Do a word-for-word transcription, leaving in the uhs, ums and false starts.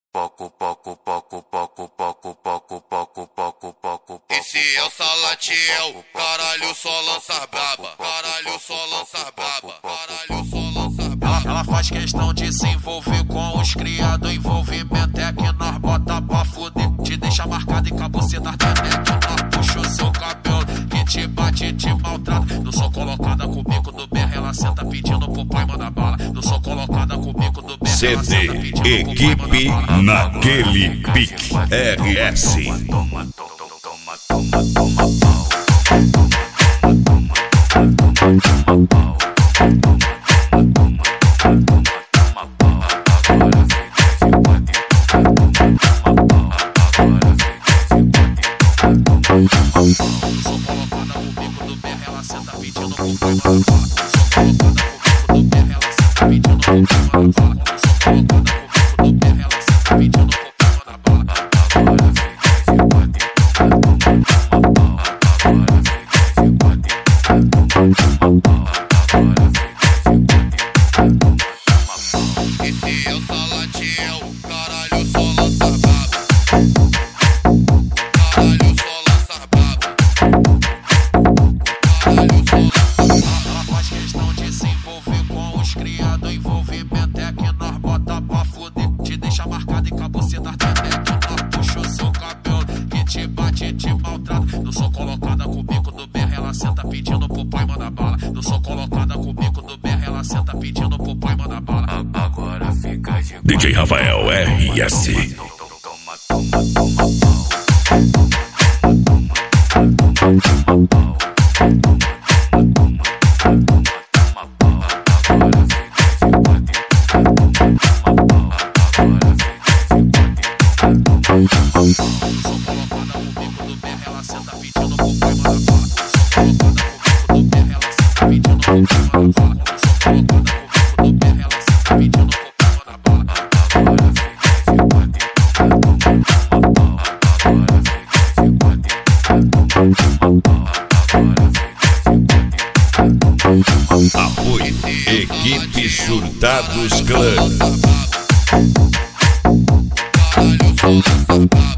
Poco, poco, poco, poco, poco, poco, poco, poco, poco. Esse é o Salatiel, caralho, só lança braba, caralho, só lança braba, caralho, só lança braba. Ela, ela faz questão de se envolver com os criados, envolvimento é que nós bota pra fuder. Te deixa marcado e cabuceta remete, nós puxa o seu cabelo, que te bate, te maltrata. Não sou colocada com o bico do B R, ela senta pedindo pro pai mandar bala. Não sou colocada com o bico do B R, C ela senta D pedindo pro pai Equipe mandar bala. naquele pique R S. Toma, toma, toma, toma, toma, pau. Toma, pau. Eu sou colocada com o bico do B R, ela senta pedindo pro pai mandar bala. Eu sou colocada com o bico do B R, ela senta pedindo pro pai mandar bala. Eu sou colocada com o bico do B R, ela senta pedindo pro pai mandar bala. Esse é o Salatiel, caralho, só lança braba, caralho, só lança braba, caralho, só lança braba. Ela faz questão de se envolver com os criados, envolvimento é que nós bota pra fuder. Te deixa marcado e cabuceta remete, nós puxa o seu cabelo, que te bate, te maltrata. Não sou colocada com o bico do B R, ela senta pedindo pro pai mandar bala. Não sou colocada com o bico do B R, ela senta pedindo pro pai mandar bala. Agora fica de D J Rafael R S. toma, toma, toma, pau. Toma, pau. Eu sou colocada com o bico do B R, ela senta pedindo pro pai mandar bala. Eu sou colocada com o bico do B R, ela senta pedindo pro pai mandar bala. Eu sou colocada com o bico do B R, ela senta pedindo pro pai mandar bala. Apoio Equipe Surtados Clã. Caralho, só lança braba.